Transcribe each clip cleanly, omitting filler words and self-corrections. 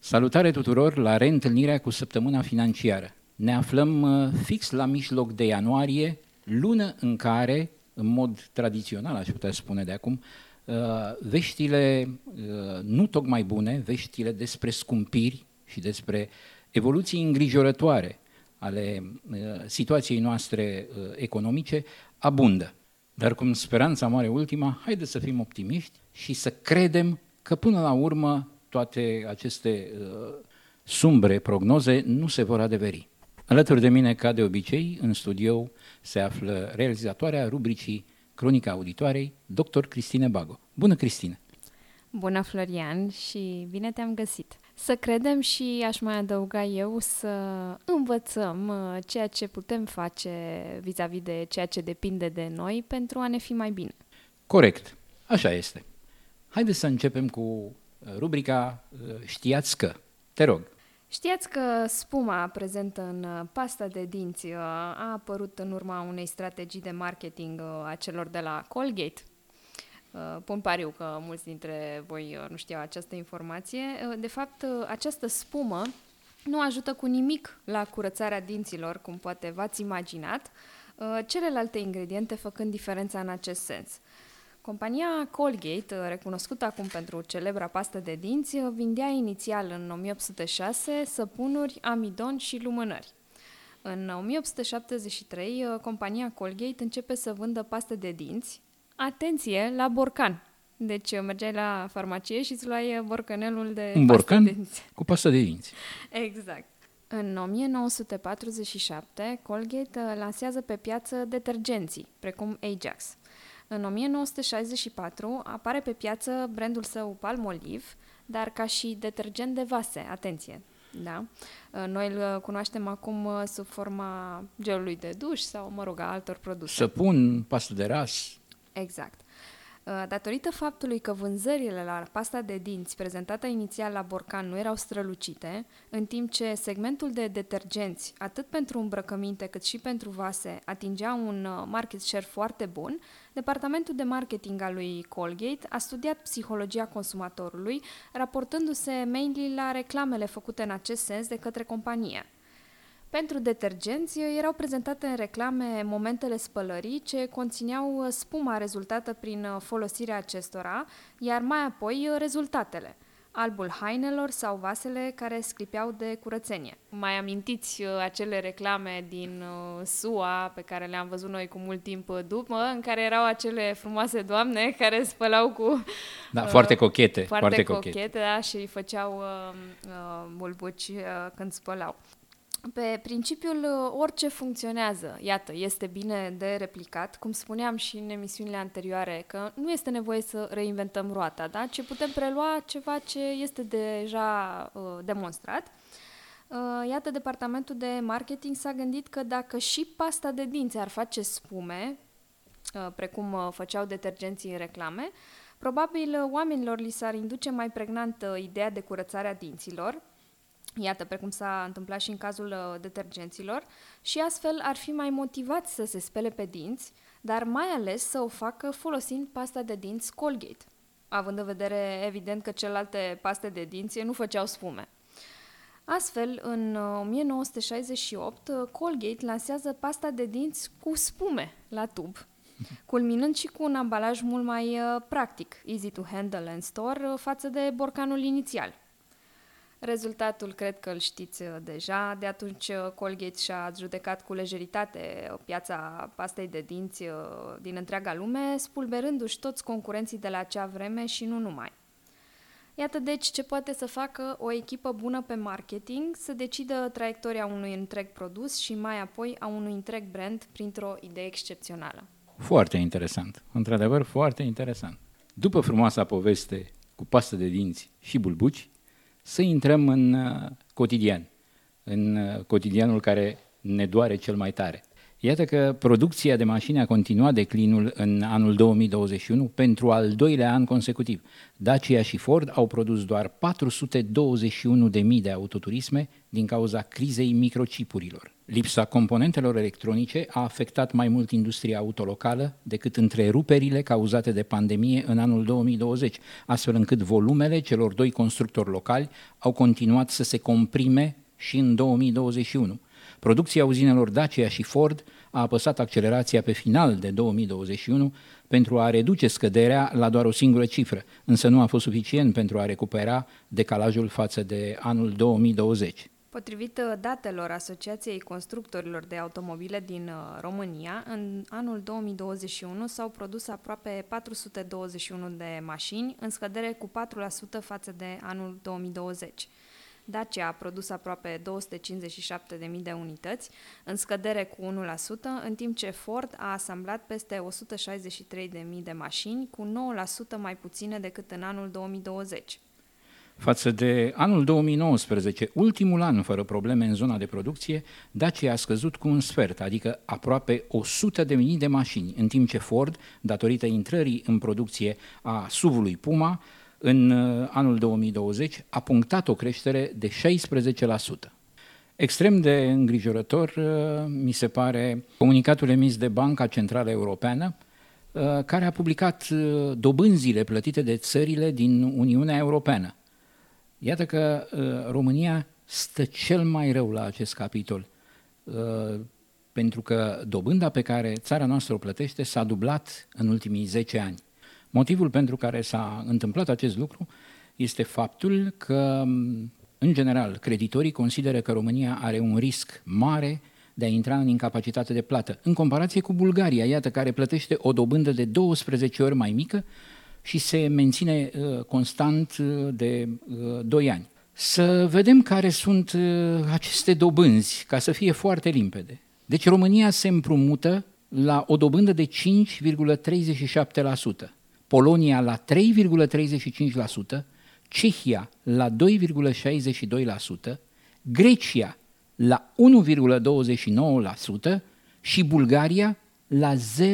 Salutare tuturor la reîntâlnirea cu săptămâna financiară. Ne aflăm fix la mijloc de ianuarie, lună în care, în mod tradițional, aș putea spune de acum, veștile nu tocmai bune, veștile despre scumpiri și despre evoluții îngrijorătoare ale situației noastre economice abundă. Dar cum speranța moare ultima, haideți să fim optimiști și să credem că până la urmă toate aceste sumbre prognoze nu se vor adeveri. Alături de mine, ca de obicei, în studio se află realizatoarea rubricii Cronica Auditoarei, dr. Cristine Bago. Bună, Cristine! Bună, Florian, și bine te-am găsit! Să credem și, aș mai adăuga eu, să învățăm ceea ce putem face vis-a-vis de ceea ce depinde de noi pentru a ne fi mai bine. Corect, așa este. Haideți să începem cu rubrica Știați că. Te rog. Știați că spuma prezentă în pasta de dinți a apărut în urma unei strategii de marketing a celor de la Colgate? Pun pariu că mulți dintre voi nu știau această informație. De fapt, această spumă nu ajută cu nimic la curățarea dinților, cum poate v-ați imaginat, celelalte ingrediente făcând diferența în acest sens. Compania Colgate, recunoscută acum pentru celebra pastă de dinți, vindea inițial în 1806 săpunuri, amidon și lumânări. În 1873, compania Colgate începe să vândă pastă de dinți, atenție, la borcan. Deci mergeai la farmacie și îți luai borcanelul de un pastă borcan de dinți. Cu pastă de dinți. Exact. În 1947, Colgate lansează pe piață detergenții, precum Ajax. În 1964 apare pe piață brandul său Palmolive, dar ca și detergent de vase, atenție, da? Noi îl cunoaștem acum sub forma gelului de duș sau, a altor produse. Săpun, pastă de ras. Exact. Datorită faptului că vânzările la pasta de dinți prezentată inițial la borcan nu erau strălucite, în timp ce segmentul de detergenți, atât pentru îmbrăcăminte cât și pentru vase, atingea un market share foarte bun, departamentul de marketing al lui Colgate a studiat psihologia consumatorului, raportându-se mainly la reclamele făcute în acest sens de către companie. Pentru detergenți erau prezentate în reclame momentele spălării ce conțineau spuma rezultată prin folosirea acestora, iar mai apoi rezultatele, albul hainelor sau vasele care sclipeau de curățenie. Mai amintiți acele reclame din SUA pe care le-am văzut noi cu mult timp după, în care erau acele frumoase doamne care spălau cu... Da, foarte cochete. Foarte cochete, da, și făceau bulbuci când spălau. Pe principiul orice funcționează, iată, este bine de replicat, cum spuneam și în emisiunile anterioare, că nu este nevoie să reinventăm roata, da? Ci putem prelua ceva ce este deja demonstrat. Iată, departamentul de marketing s-a gândit că dacă și pasta de dinți ar face spume, precum făceau detergenții în reclame, probabil oamenilor li s-ar induce mai pregnant ideea de curățarea dinților, iată, precum s-a întâmplat și în cazul detergenților, și astfel ar fi mai motivați să se spele pe dinți, dar mai ales să o facă folosind pasta de dinți Colgate, având în vedere evident că celelalte paste de dinți nu făceau spume. Astfel, în 1968, Colgate lansează pasta de dinți cu spume la tub, culminând și cu un ambalaj mult mai practic, easy to handle and store, față de borcanul inițial. Rezultatul cred că îl știți deja. De atunci Colgate și-a adjudecat cu lejeritate piața pastei de dinți din întreaga lume, spulberându-și toți concurenții de la acea vreme și nu numai. Iată deci ce poate să facă o echipă bună pe marketing, să decidă traiectoria unui întreg produs și mai apoi a unui întreg brand printr-o idee excepțională. Foarte interesant, într-adevăr foarte interesant. După frumoasa poveste cu pastă de dinți și bulbuci, să intrăm în cotidian, în cotidianul care ne doare cel mai tare. Iată că producția de mașini a continuat declinul în anul 2021 pentru al doilea an consecutiv. Dacia și Ford au produs doar 421.000 de autoturisme din cauza crizei microcipurilor. Lipsa componentelor electronice a afectat mai mult industria autolocală decât întreruperile cauzate de pandemie în anul 2020, astfel încât volumele celor doi constructori locali au continuat să se comprime și în 2021. Producția uzinelor Dacia și Ford a apăsat accelerația pe final de 2021 pentru a reduce scăderea la doar o singură cifră, însă nu a fost suficient pentru a recupera decalajul față de anul 2020. Potrivit datelor Asociației Constructorilor de Automobile din România, în anul 2021 s-au produs aproape 421 de mașini, în scădere cu 4% față de anul 2020. Dacia a produs aproape 257.000 de unități, în scădere cu 1%, în timp ce Ford a asamblat peste 163.000 de mașini, cu 9% mai puține decât în anul 2020. Față de anul 2019, ultimul an fără probleme în zona de producție, Dacia a scăzut cu un sfert, adică aproape 100.000 de mașini, în timp ce Ford, datorită intrării în producție a SUV-ului Puma, în anul 2020 a punctat o creștere de 16%. Extrem de îngrijorător mi se pare comunicatul emis de Banca Centrală Europeană, care a publicat dobânzile plătite de țările din Uniunea Europeană. Iată că România stă cel mai rău la acest capitol, pentru că dobânda pe care țara noastră o plătește s-a dublat în ultimii 10 ani. Motivul pentru care s-a întâmplat acest lucru este faptul că, în general, creditorii consideră că România are un risc mare de a intra în incapacitate de plată, în comparație cu Bulgaria, iată, care plătește o dobândă de 12 ori mai mică și se menține constant de 2 ani. Să vedem care sunt aceste dobânzi, ca să fie foarte limpede. Deci România se împrumută la o dobândă de 5,37%, Polonia la 3,35%, Cehia la 2,62%, Grecia la 1,29% și Bulgaria la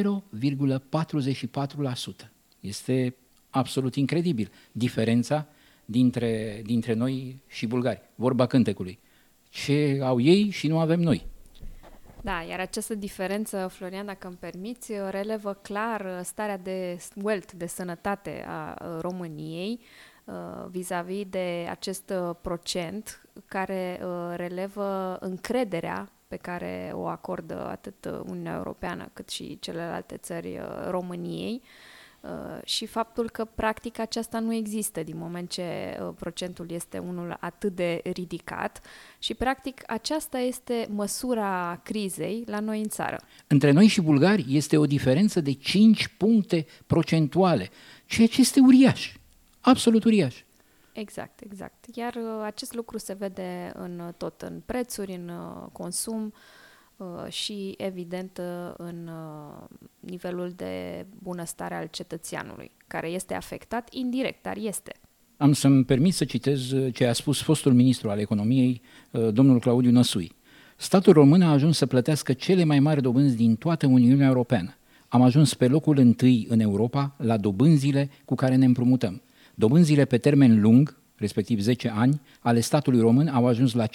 0,44%. Este absolut incredibil diferența dintre noi și bulgari. Vorba cântecului. Ce au ei și nu avem noi. Da, iar această diferență, Florian, dacă îmi permiți, relevă clar starea de wealth, de sănătate a României vis-a-vis de acest procent care relevă încrederea pe care o acordă atât Uniunea Europeană cât și celelalte țări României și faptul că practic aceasta nu există din moment ce procentul este unul atât de ridicat și practic aceasta este măsura crizei la noi în țară. Între noi și bulgari este o diferență de 5 puncte procentuale, ceea ce este uriaș, absolut uriaș. Exact. Iar acest lucru se vede în prețuri, în consum, și, evident, în nivelul de bunăstare al cetățeanului, care este afectat indirect, dar este. Am să-mi permit să citez ce a spus fostul ministru al economiei, domnul Claudiu Năsui. Statul român a ajuns să plătească cele mai mari dobânzi din toată Uniunea Europeană. Am ajuns pe locul întâi în Europa la dobânzile cu care ne împrumutăm. Dobânzile pe termen lung, respectiv 10 ani, ale statului român au ajuns la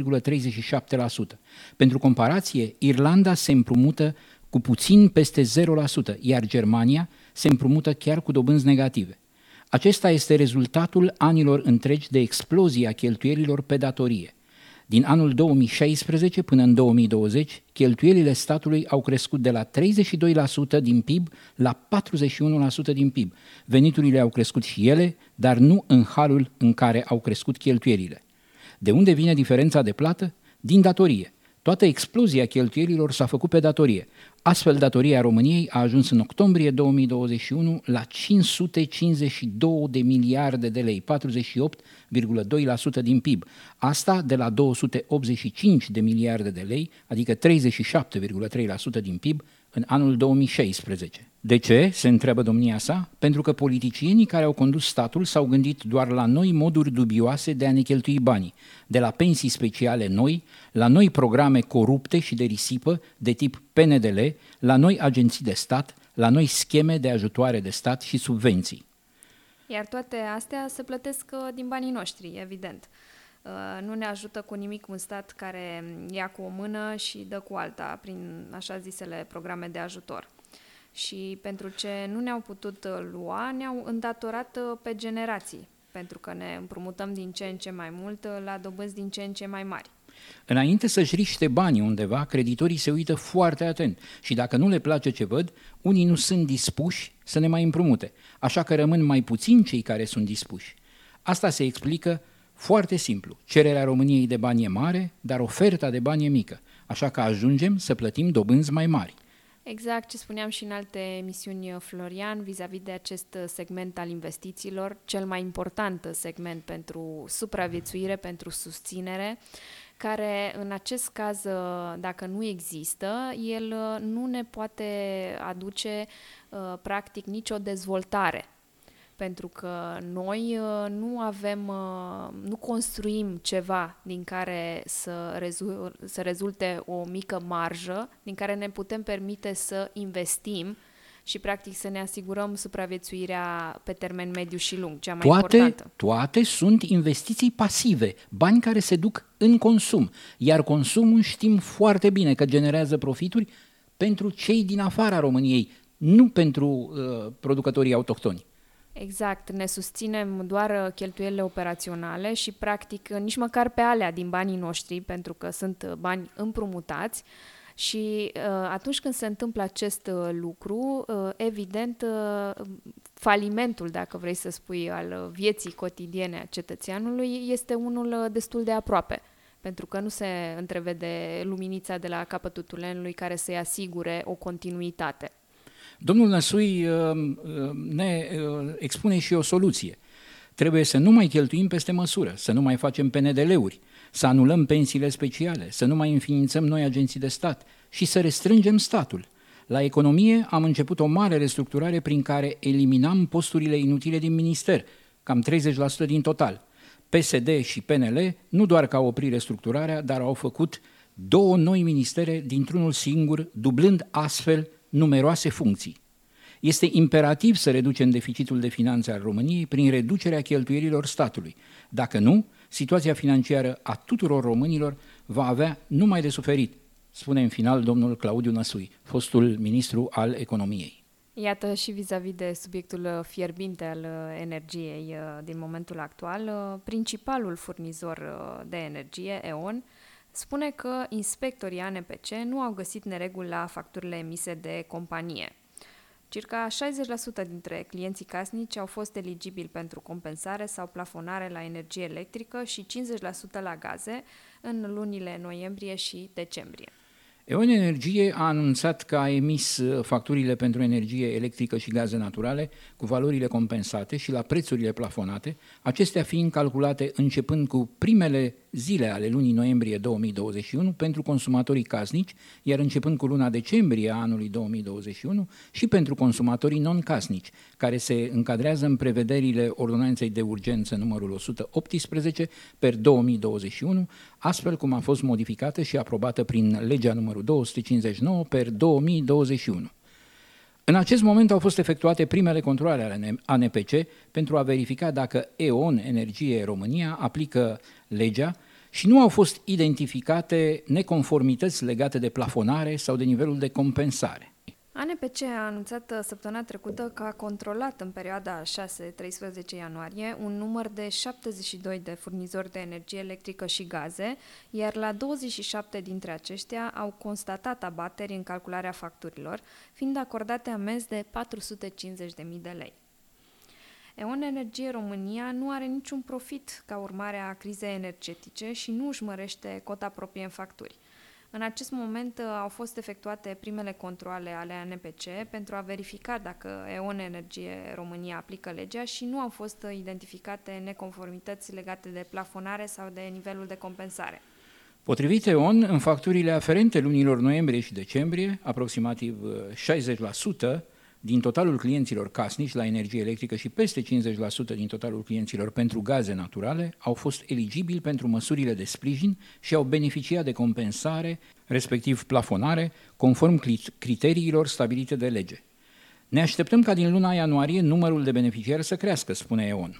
5,37%. Pentru comparație, Irlanda se împrumută cu puțin peste 0%, iar Germania se împrumută chiar cu dobânzi negative. Acesta este rezultatul anilor întregi de explozie a cheltuielilor pe datorie. Din anul 2016 până în 2020, cheltuielile statului au crescut de la 32% din PIB la 41% din PIB. Veniturile au crescut și ele, dar nu în halul în care au crescut cheltuielile. De unde vine diferența de plată? Din datorie. Toată explozia cheltuielilor s-a făcut pe datorie. Astfel, datoria României a ajuns în octombrie 2021 la 552 de miliarde de lei, 48,2% din PIB. Asta de la 285 de miliarde de lei, adică 37,3% din PIB, în anul 2016. De ce, se întreabă domnia sa? Pentru că politicienii care au condus statul s-au gândit doar la noi moduri dubioase de a ne cheltui banii, de la pensii speciale noi, la noi programe corupte și de risipă de tip PNDL, la noi agenții de stat, la noi scheme de ajutoare de stat și subvenții. Iar toate astea se plătesc din banii noștri, evident. Nu ne ajută cu nimic un stat care ia cu o mână și dă cu alta prin așa zisele programe de ajutor. Și pentru ce nu ne-au putut lua, ne-au îndatorat pe generații, pentru că ne împrumutăm din ce în ce mai mult la dobânzi din ce în ce mai mari. Înainte să-și riște banii undeva, creditorii se uită foarte atent și dacă nu le place ce văd, unii nu sunt dispuși să ne mai împrumute, așa că rămân mai puțini cei care sunt dispuși. Asta se explică foarte simplu. Cererea României de bani e mare, dar oferta de bani e mică, așa că ajungem să plătim dobânzi mai mari. Exact ce spuneam și în alte emisiuni, Florian, vis-a-vis de acest segment al investițiilor, cel mai important segment pentru supraviețuire, pentru susținere, care în acest caz, dacă nu există, el nu ne poate aduce practic nicio dezvoltare. Pentru că noi nu construim ceva din care să rezulte o mică marjă, din care ne putem permite să investim și practic să ne asigurăm supraviețuirea pe termen mediu și lung, cea mai importantă. Toate sunt investiții pasive, bani care se duc în consum, iar consumul știm foarte bine că generează profituri pentru cei din afara României, nu pentru producătorii autohtoni. Exact, ne susținem doar cheltuielile operaționale și practic nici măcar pe alea din banii noștri, pentru că sunt bani împrumutați și atunci când se întâmplă acest lucru, evident, falimentul, dacă vrei să spui, al vieții cotidiene a cetățeanului este unul destul de aproape, pentru că nu se întrevede luminița de la capătul tulenului care să-i asigure o continuitate. Domnul Năsui ne expune și o soluție. Trebuie să nu mai cheltuim peste măsură, să nu mai facem PNDL-uri, să anulăm pensiile speciale, să nu mai înființăm noi agenții de stat și să restrângem statul. La economie am început o mare restructurare prin care eliminam posturile inutile din minister, cam 30% din total. PSD și PNL nu doar că au oprit restructurarea, dar au făcut 2 noi ministere dintr-unul singur, dublând astfel numeroase funcții. Este imperativ să reducem deficitul de finanțe al României prin reducerea cheltuielilor statului. Dacă nu, situația financiară a tuturor românilor va avea numai de suferit, spune în final domnul Claudiu Năsui, fostul ministru al economiei. Iată și vis-a-vis de subiectul fierbinte al energiei din momentul actual, principalul furnizor de energie, E.ON, spune că inspectorii ANPC nu au găsit nereguli la facturile emise de companie. Circa 60% dintre clienții casnici au fost eligibili pentru compensare sau plafonare la energie electrică și 50% la gaze în lunile noiembrie și decembrie. E.ON Energie a anunțat că a emis facturile pentru energie electrică și gaze naturale cu valorile compensate și la prețurile plafonate, acestea fiind calculate începând cu primele zile ale lunii noiembrie 2021 pentru consumatorii casnici, iar începând cu luna decembrie a anului 2021 și pentru consumatorii non-casnici, care se încadrează în prevederile Ordonanței de Urgență numărul 118 per 2021, astfel cum a fost modificată și aprobată prin legea numărul 259 per 2021. În acest moment au fost efectuate primele controale ale ANPC pentru a verifica dacă E.ON Energie România aplică legea și nu au fost identificate neconformități legate de plafonare sau de nivelul de compensare. ANPC a anunțat săptămâna trecută că a controlat în perioada 6-13 ianuarie un număr de 72 de furnizori de energie electrică și gaze, iar la 27 dintre aceștia au constatat abateri în calcularea facturilor, fiind acordate amenzi de 450.000 de lei. E.ON Energie România nu are niciun profit ca urmare a crizei energetice și nu își mărește cota proprie în facturi. În acest moment au fost efectuate primele controale ale ANPC pentru a verifica dacă E.ON Energie România aplică legea și nu au fost identificate neconformități legate de plafonare sau de nivelul de compensare. Potrivit E.ON, în facturile aferente lunilor noiembrie și decembrie, aproximativ 60% din totalul clienților casnici la energie electrică și peste 50% din totalul clienților pentru gaze naturale au fost eligibili pentru măsurile de sprijin și au beneficiat de compensare, respectiv plafonare, conform criteriilor stabilite de lege. Ne așteptăm ca din luna ianuarie numărul de beneficiari să crească, spune E.ON.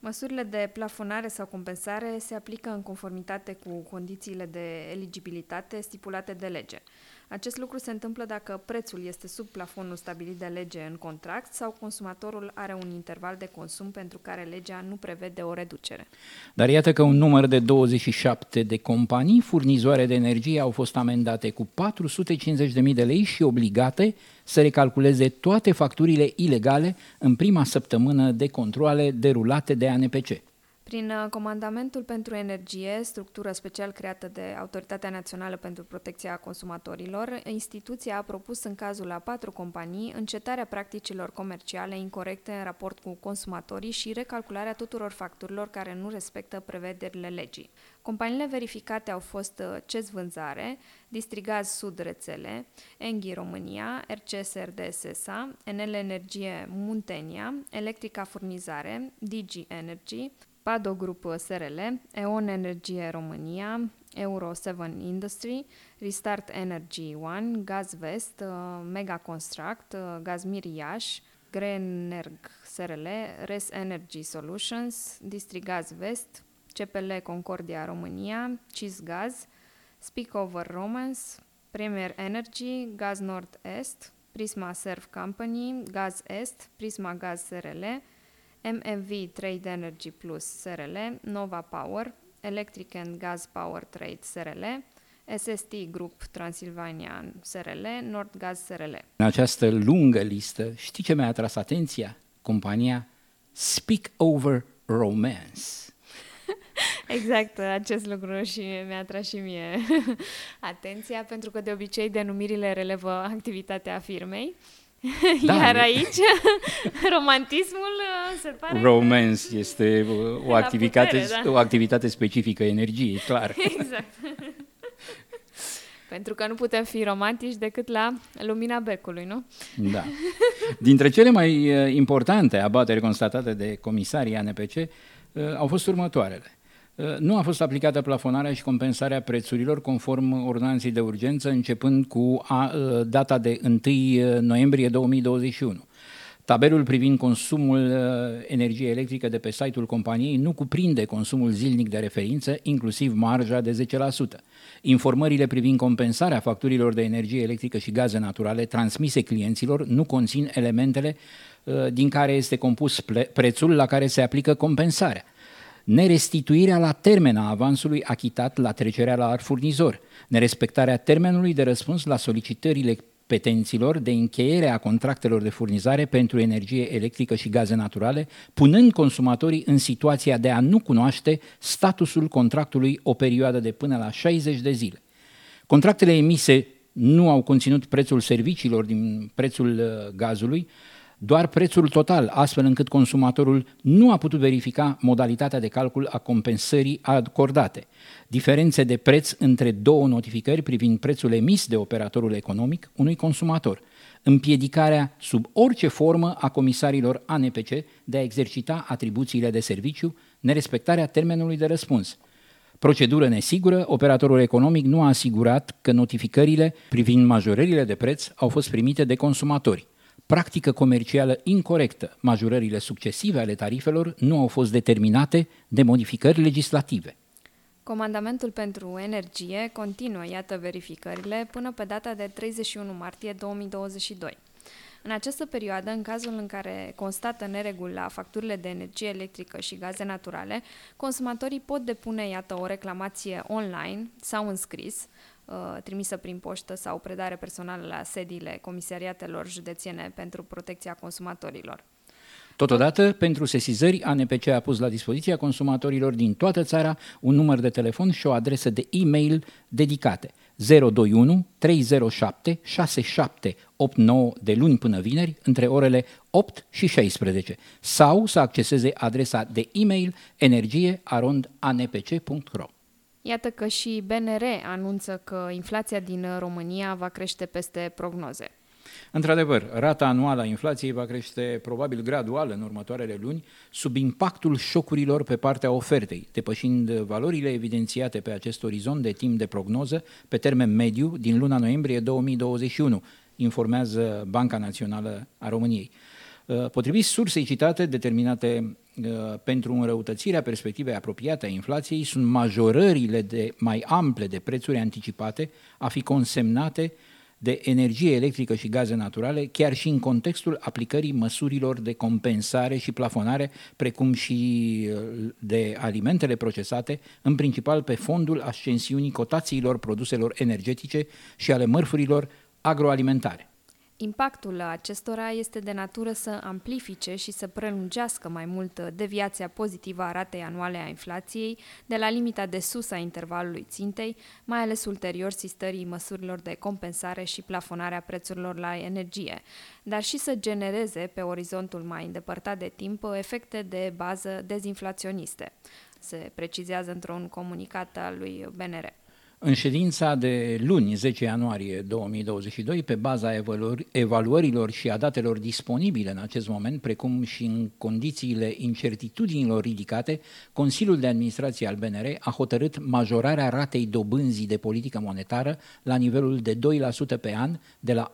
Măsurile de plafonare sau compensare se aplică în conformitate cu condițiile de eligibilitate stipulate de lege. Acest lucru se întâmplă dacă prețul este sub plafonul stabilit de lege în contract sau consumatorul are un interval de consum pentru care legea nu prevede o reducere. Dar iată că un număr de 27 de companii furnizoare de energie au fost amendate cu 450.000 de lei și obligate să recalculeze toate facturile ilegale în prima săptămână de controale derulate de ANPC. Prin Comandamentul pentru Energie, structură special creată de Autoritatea Națională pentru Protecția Consumatorilor, instituția a propus în cazul a 4 companii încetarea practicilor comerciale incorecte în raport cu consumatorii și recalcularea tuturor facturilor care nu respectă prevederile legii. Companiile verificate au fost CEZ Vânzare, Distrigaz Sud Rețele, Enghi România, RCSRD SESA, Enel Energie Muntenia, Electrica Furnizare, Digi Energy, Pado Group SRL, E.ON Energie România, Euro 7 Industry, Restart Energy One, Gaz Vest, Mega Construct, Gazmir Iași, Greenerg SRL, Res Energy Solutions, Distrigaz Vest, CPL Concordia România, CIS Gaz, Speakover Romance, Premier Energy, Gaz Nord Est, Prisma Serv Company, Gaz Est, Prisma Gaz SRL, MMV Trade Energy Plus SRL, Nova Power, Electric and Gas Power Trade SRL, SST Group Transilvania SRL, Nordgaz SRL. În această lungă listă, știi ce mi-a atras atenția? Compania Speakover Romance. Exact, acest lucru și mi-a atras și mie atenția, pentru că de obicei denumirile relevă activitatea firmei. Da, iar aici romantismul se pare romance este o activitate da. specifică energiei, clar. Exact. Pentru că nu putem fi romantici decât la lumina becului, nu? Da. Dintre cele mai importante abateri constatate de comisarii ANPC au fost următoarele. Nu a fost aplicată plafonarea și compensarea prețurilor conform ordonanței de urgență începând cu data de 1 noiembrie 2021. Tabelul privind consumul energiei electrică de pe site-ul companiei nu cuprinde consumul zilnic de referință, inclusiv marja de 10%. Informările privind compensarea facturilor de energie electrică și gaze naturale transmise clienților nu conțin elementele din care este compus prețul la care se aplică compensarea. Nerestituirea la termen a avansului achitat la trecerea la alt furnizor, nerespectarea termenului de răspuns la solicitările petenților de încheiere a contractelor de furnizare pentru energie electrică și gaze naturale, punând consumatorii în situația de a nu cunoaște statusul contractului o perioadă de până la 60 de zile. Contractele emise nu au conținut prețul serviciilor din prețul gazului, doar prețul total, astfel încât consumatorul nu a putut verifica modalitatea de calcul a compensării acordate. Diferențe de preț între două notificări privind prețul emis de operatorul economic unui consumator. Împiedicarea sub orice formă a comisarilor ANPC de a exercita atribuțiile de serviciu, nerespectarea termenului de răspuns. Procedură nesigură, operatorul economic nu a asigurat că notificările privind majorările de preț au fost primite de consumatori. Practică comercială incorectă, majorările succesive ale tarifelor nu au fost determinate de modificări legislative. Comandamentul pentru Energie continuă, iată, verificările până pe data de 31 martie 2022. În această perioadă, în cazul în care constată nereguli la facturile de energie electrică și gaze naturale, consumatorii pot depune, iată, o reclamație online sau în scris, trimisă prin poștă sau predare personală la sediile comisariatelor județene pentru protecția consumatorilor. Totodată, pentru sesizări, ANPC a pus la dispoziția consumatorilor din toată țara un număr de telefon și o adresă de e-mail dedicate 021 307 6789 de luni până vineri, între orele 8 și 16, sau să acceseze adresa de e-mail energie@anpc.ro. Iată că și BNR anunță că inflația din România va crește peste prognoze. Într-adevăr, rata anuală a inflației va crește probabil gradual în următoarele luni, sub impactul șocurilor pe partea ofertei, depășind valorile evidențiate pe acest orizont de timp de prognoză pe termen mediu din luna noiembrie 2021, informează Banca Națională a României. Potrivit sursei citate, determinate pentru înrăutățirea perspectivei apropiate a inflației sunt majorările mai ample de prețuri anticipate a fi consemnate de energie electrică și gaze naturale, chiar și în contextul aplicării măsurilor de compensare și plafonare, precum și de alimentele procesate, în principal pe fondul ascensiunii cotațiilor produselor energetice și ale mărfurilor agroalimentare. Impactul acestora este de natură să amplifice și să prelungească mai mult deviația pozitivă a ratei anuale a inflației de la limita de sus a intervalului țintei, mai ales ulterior sistării măsurilor de compensare și plafonare a prețurilor la energie, dar și să genereze pe orizontul mai îndepărtat de timp efecte de bază dezinflaționiste, se precizează într-un comunicat al lui BNR. În ședința de luni, 10 ianuarie 2022, pe baza evaluărilor și a datelor disponibile în acest moment, precum și în condițiile incertitudinilor ridicate, Consiliul de Administrație al BNR a hotărât majorarea ratei dobânzii de politică monetară la nivelul de 2% pe an, de la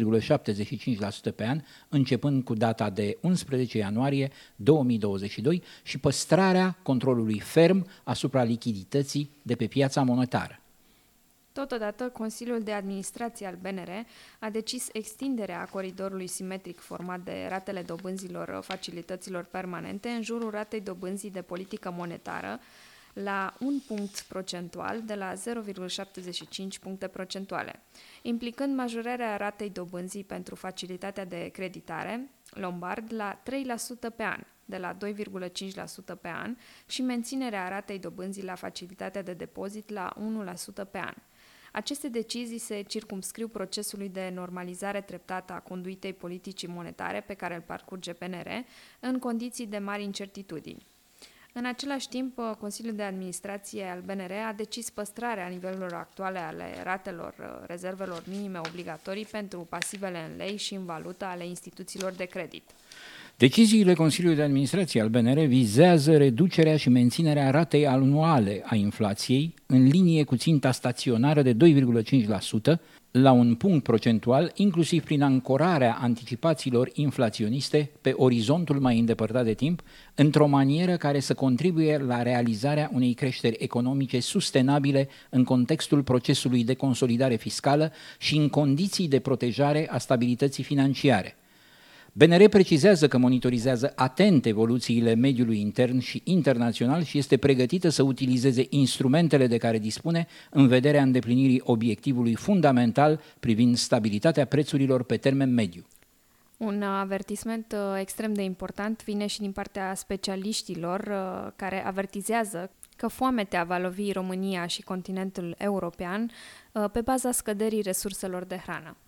1,75% pe an, începând cu data de 11 ianuarie 2022 și păstrarea controlului ferm asupra lichidității de pe piața monetară. Totodată, Consiliul de Administrație al BNR a decis extinderea coridorului simetric format de ratele dobânzilor facilităților permanente în jurul ratei dobânzii de politică monetară la 1 punct procentual de la 0,75 puncte procentuale, implicând majorarea ratei dobânzii pentru facilitatea de creditare, Lombard, la 3% pe an, de la 2,5% pe an și menținerea ratei dobânzii la facilitatea de depozit la 1% pe an. Aceste decizii se circumscriu procesului de normalizare treptată a conduitei politicii monetare pe care îl parcurge BNR în condiții de mari incertitudini. În același timp, Consiliul de Administrație al BNR a decis păstrarea nivelurilor actuale ale ratelor rezervelor minime obligatorii pentru pasivele în lei și în valută ale instituțiilor de credit. Deciziile Consiliului de Administrație al BNR vizează reducerea și menținerea ratei anuale a inflației în linie cu ținta staționară de 2,5% la un punct procentual, inclusiv prin ancorarea anticipațiilor inflaționiste pe orizontul mai îndepărtat de timp, într-o manieră care să contribuie la realizarea unei creșteri economice sustenabile în contextul procesului de consolidare fiscală și în condiții de protejare a stabilității financiare. BNR precizează că monitorizează atent evoluțiile mediului intern și internațional și este pregătită să utilizeze instrumentele de care dispune în vederea îndeplinirii obiectivului fundamental privind stabilitatea prețurilor pe termen mediu. Un avertisment extrem de important vine și din partea specialiștilor care avertizează că foametea va lovi România și continentul european pe baza scăderii resurselor de hrană.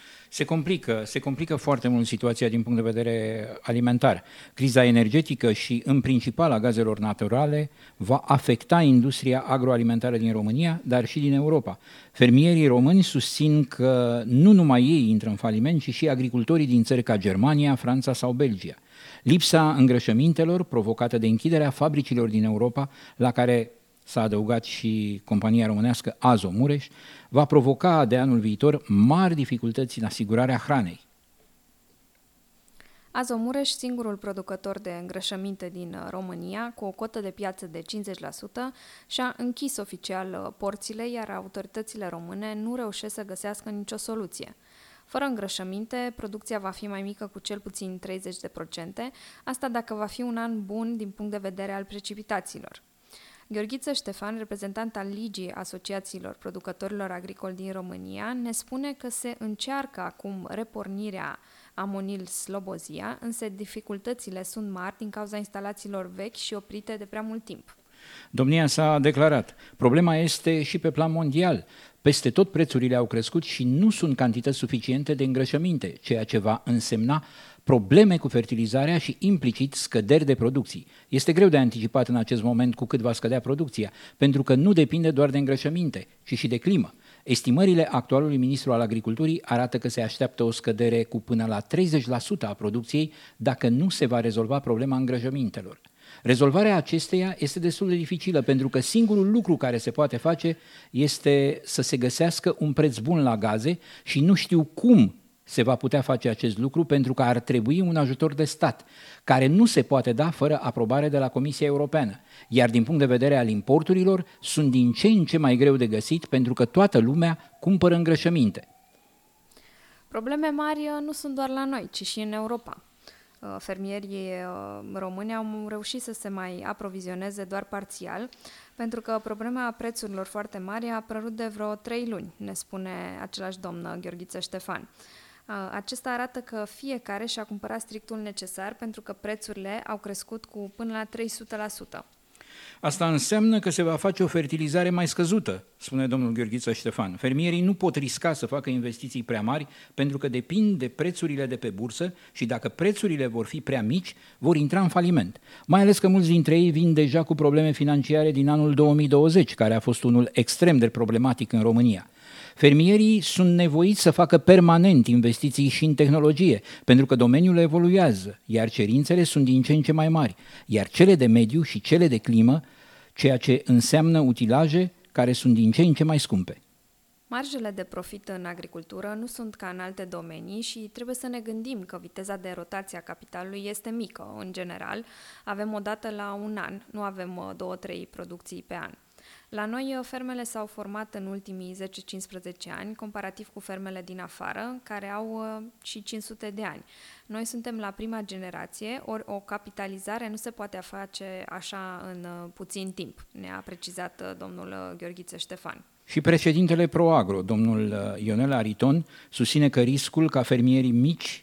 Se complică foarte mult situația din punct de vedere alimentar. Criza energetică și, în principal, a gazelor naturale va afecta industria agroalimentară din România, dar și din Europa. Fermierii români susțin că nu numai ei intră în faliment, ci și agricultorii din țări ca Germania, Franța sau Belgia. Lipsa îngrășămintelor provocată de închiderea fabricilor din Europa, la care s-a adăugat și compania românească Azo Mureș, va provoca de anul viitor mari dificultăți în asigurarea hranei. Azo Mureș, singurul producător de îngrășăminte din România, cu o cotă de piață de 50%, și-a închis oficial porțile, iar autoritățile române nu reușesc să găsească nicio soluție. Fără îngrășăminte, producția va fi mai mică cu cel puțin 30%, asta dacă va fi un an bun din punct de vedere al precipitațiilor. Gheorghiță Ștefan, reprezentant al Ligii Asociațiilor Producătorilor Agricoli din România, ne spune că se încearcă acum repornirea Amonil Slobozia, însă dificultățile sunt mari din cauza instalațiilor vechi și oprite de prea mult timp. Domnia s-a declarat, problema este și pe plan mondial. Peste tot prețurile au crescut și nu sunt cantități suficiente de îngrășăminte, ceea ce va însemna probleme cu fertilizarea și implicit scăderi de producții. Este greu de anticipat în acest moment cu cât va scădea producția, pentru că nu depinde doar de îngrășăminte, ci și de climă. Estimările actualului ministru al agriculturii arată că se așteaptă o scădere cu până la 30% a producției dacă nu se va rezolva problema îngrășămintelor. Rezolvarea acesteia este destul de dificilă pentru că singurul lucru care se poate face este să se găsească un preț bun la gaze și nu știu cum se va putea face acest lucru pentru că ar trebui un ajutor de stat, care nu se poate da fără aprobare de la Comisia Europeană, iar din punct de vedere al importurilor sunt din ce în ce mai greu de găsit pentru că toată lumea cumpără îngrășăminte. Probleme mari nu sunt doar la noi, ci și în Europa. Fermierii români au reușit să se mai aprovizioneze doar parțial, pentru că problema prețurilor foarte mari a apărut de vreo 3 luni, ne spune același domn Gheorghiță Ștefan. Acesta arată că fiecare și-a cumpărat strictul necesar pentru că prețurile au crescut cu până la 300%. Asta înseamnă că se va face o fertilizare mai scăzută, spune domnul Gheorghiță Ștefan. Fermierii nu pot risca să facă investiții prea mari pentru că depind de prețurile de pe bursă și dacă prețurile vor fi prea mici, vor intra în faliment. Mai ales că mulți dintre ei vin deja cu probleme financiare din anul 2020, care a fost unul extrem de problematic în România. Fermierii sunt nevoiți să facă permanent investiții și în tehnologie, pentru că domeniul evoluează, iar cerințele sunt din ce în ce mai mari, iar cele de mediu și cele de climă, ceea ce înseamnă utilaje care sunt din ce în ce mai scumpe. Marjele de profit în agricultură nu sunt ca în alte domenii și trebuie să ne gândim că viteza de rotație a capitalului este mică, în general. Avem o dată la un an, nu avem 2-3 producții pe an. La noi, fermele s-au format în ultimii 10-15 ani, comparativ cu fermele din afară, care au și 500 de ani. Noi suntem la prima generație, ori o capitalizare nu se poate face așa în puțin timp, ne-a precizat domnul Gheorghiță Ștefan. Și președintele Proagro, domnul Ionel Ariton, susține că riscul ca fermierii mici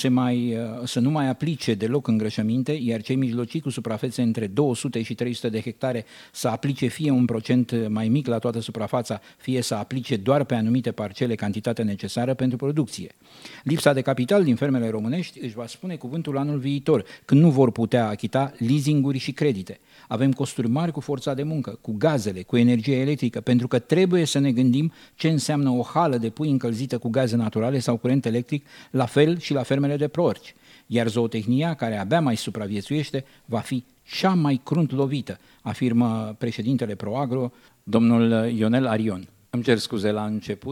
să nu mai aplice deloc îngrășăminte, iar cei mijlocii cu suprafețe între 200 și 300 de hectare să aplice fie un procent mai mic la toată suprafața, fie să aplice doar pe anumite parcele cantitatea necesară pentru producție. Lipsa de capital din fermele românești își va spune cuvântul anul viitor, când nu vor putea achita leasinguri și credite. Avem costuri mari cu forța de muncă, cu gazele, cu energie electrică, pentru că trebuie să ne gândim ce înseamnă o hală de pui încălzită cu gaze naturale sau curent electric, la fel și la fermele de porci. Iar zootehnia, care abia mai supraviețuiește, va fi cea mai crunt lovită, afirmă președintele Proagro, domnul Ionel Arion. Îmi cer scuze, la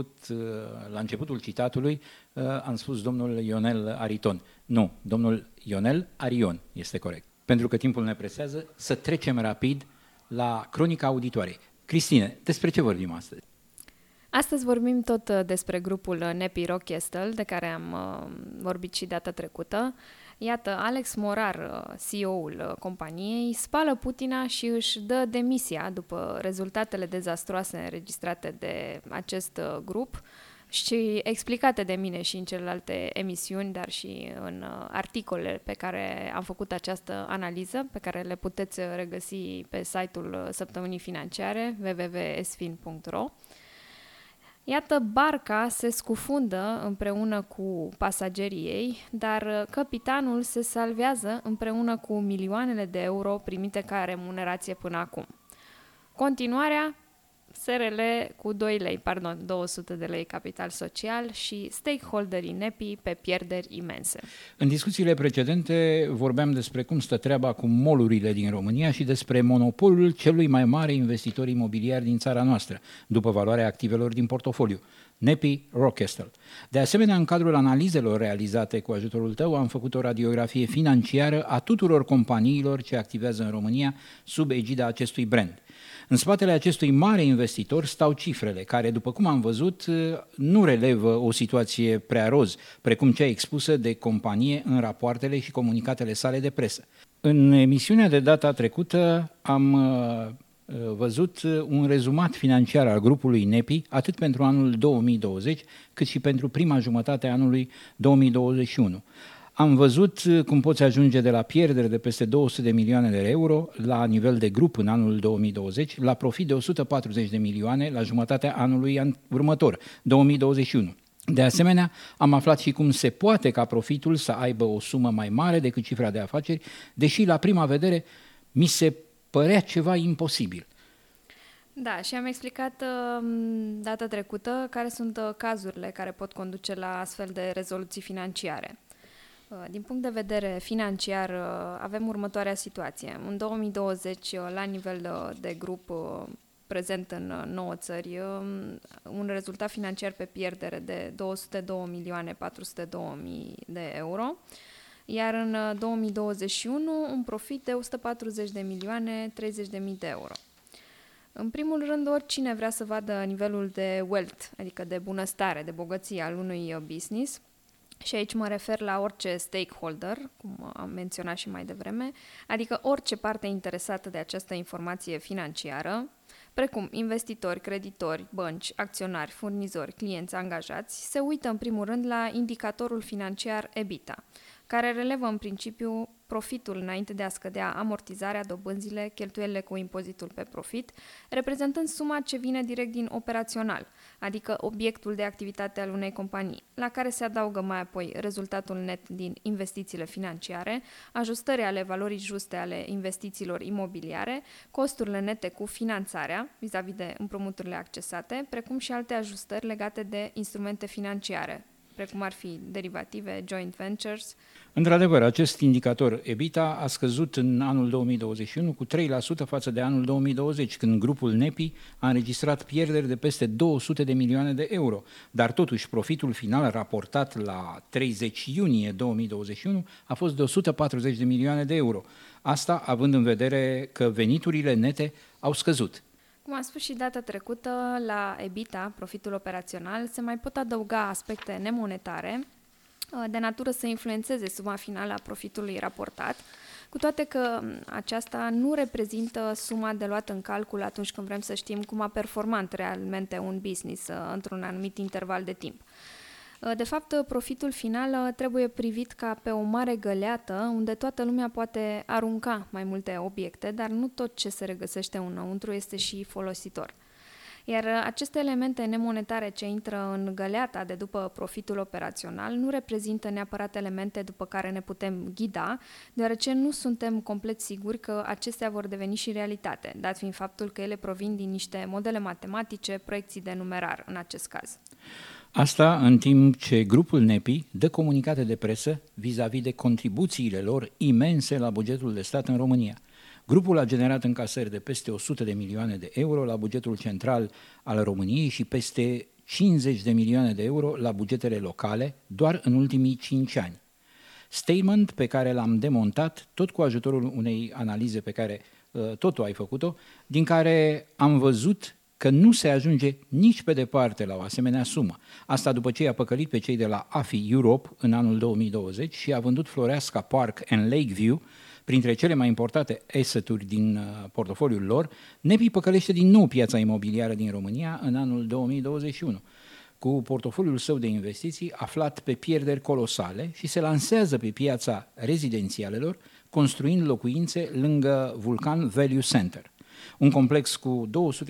începutul citatului am spus domnul Ionel Ariton. Nu, domnul Ionel Arion este corect. Pentru că timpul ne presează, să trecem rapid la cronica auditoarei. Cristine, despre ce vorbim astăzi? Astăzi vorbim tot despre grupul Nepi Rockcastle, de care am vorbit și data trecută. Iată, Alex Morar, CEO-ul companiei, spală Putina și își dă demisia după rezultatele dezastroase înregistrate de acest grup și explicate de mine și în celelalte emisiuni, dar și în articole pe care am făcut această analiză, pe care le puteți regăsi pe site-ul Săptămânii Financiare, www.sfin.ro. Iată, barca se scufundă împreună cu pasagerii ei, dar capitanul se salvează împreună cu milioanele de euro primite ca remunerație până acum. Continuarea, SRL cu 200 de lei capital social și stakeholderii Nepi pe pierderi imense. În discuțiile precedente vorbeam despre cum stă treaba cu mall-urile din România și despre monopolul celui mai mare investitor imobiliar din țara noastră, după valoarea activelor din portofoliu, Nepi Rockcastle. De asemenea, în cadrul analizelor realizate cu ajutorul tău, am făcut o radiografie financiară a tuturor companiilor ce activează în România sub egida acestui brand. În spatele acestui mare investitor stau cifrele, care, după cum am văzut, nu relevă o situație prea roz, precum cea expusă de companie în rapoartele și comunicatele sale de presă. În emisiunea de data trecută am văzut un rezumat financiar al grupului Nepi, atât pentru anul 2020, cât și pentru prima jumătate a anului 2021. Am văzut cum poți ajunge de la pierdere de peste 200 de milioane de euro la nivel de grup în anul 2020, la profit de 140 de milioane la jumătatea anului următor, 2021. De asemenea, am aflat și cum se poate ca profitul să aibă o sumă mai mare decât cifra de afaceri, deși la prima vedere mi se părea ceva imposibil. Da, și am explicat data trecută care sunt cazurile care pot conduce la astfel de rezoluții financiare. Din punct de vedere financiar, avem următoarea situație. În 2020, la nivel de grup, prezent în 9 țări, un rezultat financiar pe pierdere de 202.402.000 de euro, iar în 2021 un profit de 140.030.000 de euro. În primul rând, oricine vrea să vadă nivelul de wealth, adică de bunăstare, de bogăție al unui business, și aici mă refer la orice stakeholder, cum am menționat și mai devreme, adică orice parte interesată de această informație financiară, precum investitori, creditori, bănci, acționari, furnizori, clienți, angajați, se uită în primul rând la indicatorul financiar EBITDA, care relevă în principiu profitul înainte de a scădea amortizarea, dobânzile, cheltuielile cu impozitul pe profit, reprezentând suma ce vine direct din operațional, adică obiectul de activitate al unei companii, la care se adaugă mai apoi rezultatul net din investițiile financiare, ajustări ale valorii juste ale investițiilor imobiliare, costurile nete cu finanțarea, vis-a-vis de împrumuturile accesate, precum și alte ajustări legate de instrumente financiare, precum ar fi derivative, joint ventures. Într-adevăr, acest indicator EBITDA a scăzut în anul 2021 cu 3% față de anul 2020, când grupul NEPI a înregistrat pierderi de peste 200 de milioane de euro, dar totuși profitul final raportat la 30 iunie 2021 a fost de 140 de milioane de euro. Asta având în vedere că veniturile nete au scăzut. Cum am spus și data trecută, la EBITDA, profitul operațional, se mai pot adăuga aspecte nemonetare de natură să influențeze suma finală a profitului raportat, cu toate că aceasta nu reprezintă suma de luat în calcul atunci când vrem să știm cum a performat realmente un business într-un anumit interval de timp. De fapt, profitul final trebuie privit ca pe o mare găleată unde toată lumea poate arunca mai multe obiecte, dar nu tot ce se regăsește înăuntru este și folositor. Iar aceste elemente nemonetare ce intră în găleata de după profitul operațional nu reprezintă neapărat elemente după care ne putem ghida, deoarece nu suntem complet siguri că acestea vor deveni și realitate, dat fiind faptul că ele provin din niște modele matematice, proiecții de numerar în acest caz. Asta în timp ce grupul NEPI dă comunicate de presă vis-a-vis de contribuțiile lor imense la bugetul de stat în România. Grupul a generat încasări de peste 100 de milioane de euro la bugetul central al României și peste 50 de milioane de euro la bugetele locale doar în ultimii 5 ani. Statement pe care l-am demontat tot cu ajutorul unei analize pe care tot tu ai făcut-o, din care am văzut că nu se ajunge nici pe departe la o asemenea sumă. Asta după ce i-a păcălit pe cei de la AFI Europe în anul 2020 și a vândut Floreasca Park and Lakeview, printre cele mai importante asset-uri din portofoliul lor. NEPI păcălește din nou piața imobiliară din România în anul 2021, cu portofoliul său de investiții aflat pe pierderi colosale și se lansează pe piața rezidențialelor, construind locuințe lângă Vulcan Value Center, un complex cu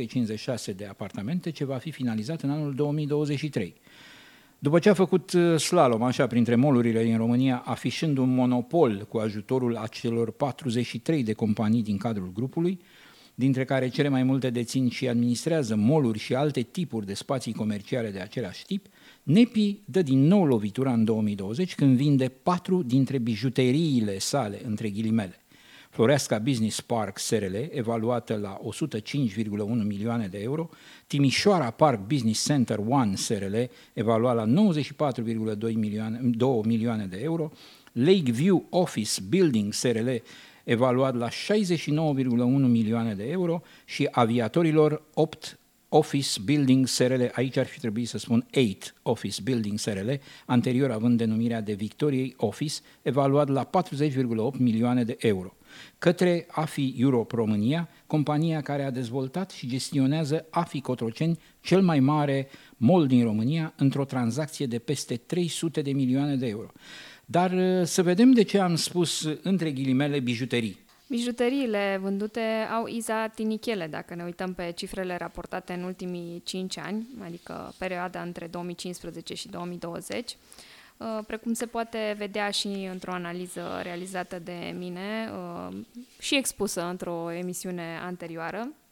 256 de apartamente ce va fi finalizat în anul 2023. După ce a făcut slalom așa printre mall-urile din România, afișând un monopol cu ajutorul acelor 43 de companii din cadrul grupului, dintre care cele mai multe dețin și administrează mall-uri și alte tipuri de spații comerciale de același tip, NEPI dă din nou lovitura în 2020 când vinde 4 dintre bijuteriile sale, între ghilimele. Floreasca Business Park SRL, evaluată la 105,1 milioane de euro, Timișoara Park Business Center One SRL, evaluat la 94,2 milioane de euro, Lakeview Office Building SRL, evaluat la 69,1 milioane de euro și Aviatorilor 8 Office Building SRL, aici ar fi trebuit să spun 8 Office Building SRL, anterior având denumirea de Victoriei Office, evaluat la 40,8 milioane de euro. Către AFI Europe România, compania care a dezvoltat și gestionează AFI Cotroceni, cel mai mare mall din România, într-o tranzacție de peste 300 de milioane de euro. Dar să vedem de ce am spus între ghilimele bijuterii. Bijuteriile vândute au Iza Tinichele, dacă ne uităm pe cifrele raportate în ultimii 5 ani, adică perioada între 2015 și 2020, precum se poate vedea și într-o analiză realizată de mine și expusă într-o emisiune anterioară.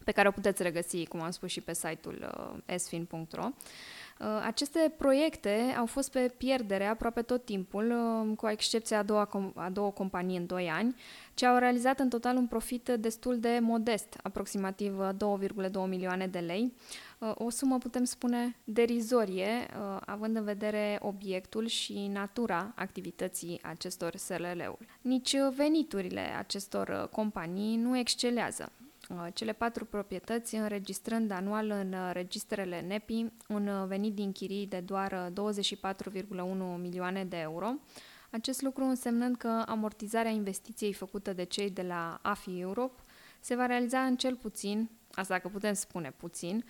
pe care o puteți regăsi, cum am spus, și pe site-ul sfin.ro. Aceste proiecte au fost pe pierdere aproape tot timpul, cu excepția a două companii în 2 ani, ce au realizat în total un profit destul de modest, aproximativ 2,2 milioane de lei, o sumă, putem spune, derizorie, având în vedere obiectul și natura activității acestor SLL-uri. Nici veniturile acestor companii nu excelează. Cele 4 proprietăți înregistrând anual în registrele NEPI un venit din chirii de doar 24,1 milioane de euro, acest lucru însemnând că amortizarea investiției făcută de cei de la AFI Europe se va realiza în cel puțin, asta că putem spune puțin,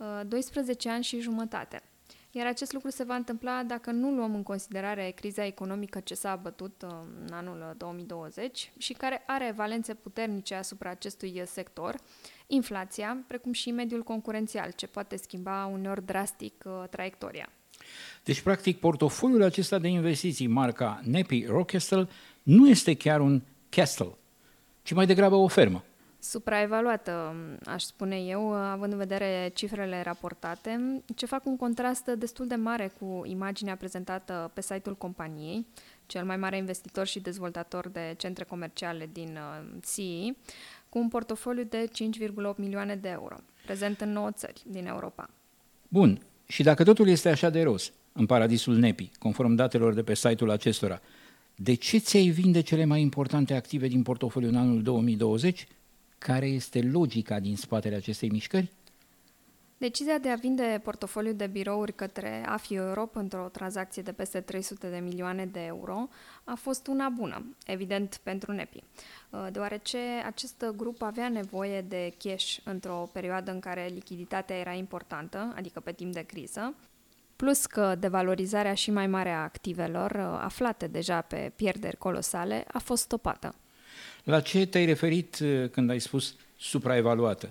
12 ani și jumătate. Iar acest lucru se va întâmpla dacă nu luăm în considerare criza economică ce s-a abătut în anul 2020 și care are valențe puternice asupra acestui sector, inflația, precum și mediul concurențial, ce poate schimba uneori drastic traiectoria. Deci, practic, portofoliul acesta de investiții, marca NEPI Rockcastle, nu este chiar un castle, ci mai degrabă o fermă. Supraevaluată, aș spune eu, având în vedere cifrele raportate, ce fac un contrast destul de mare cu imaginea prezentată pe site-ul companiei, cel mai mare investitor și dezvoltator de centre comerciale din CEE, cu un portofoliu de 5,8 milioane de euro, prezent în 9 țări din Europa. Bun, și dacă totul este așa de roz în paradisul NEPI, conform datelor de pe site-ul acestora, de ce ți-ai vinde cele mai importante active din portofoliu în anul 2020? Care este logica din spatele acestei mișcări? Decizia de a vinde portofoliul de birouri către AFI Europe într-o tranzacție de peste 300 de milioane de euro a fost una bună, evident pentru NEPI, deoarece acest grup avea nevoie de cash într-o perioadă în care lichiditatea era importantă, adică pe timp de criză, plus că devalorizarea și mai mare a activelor, aflate deja pe pierderi colosale, a fost stopată. La ce te-ai referit când ai spus supraevaluată?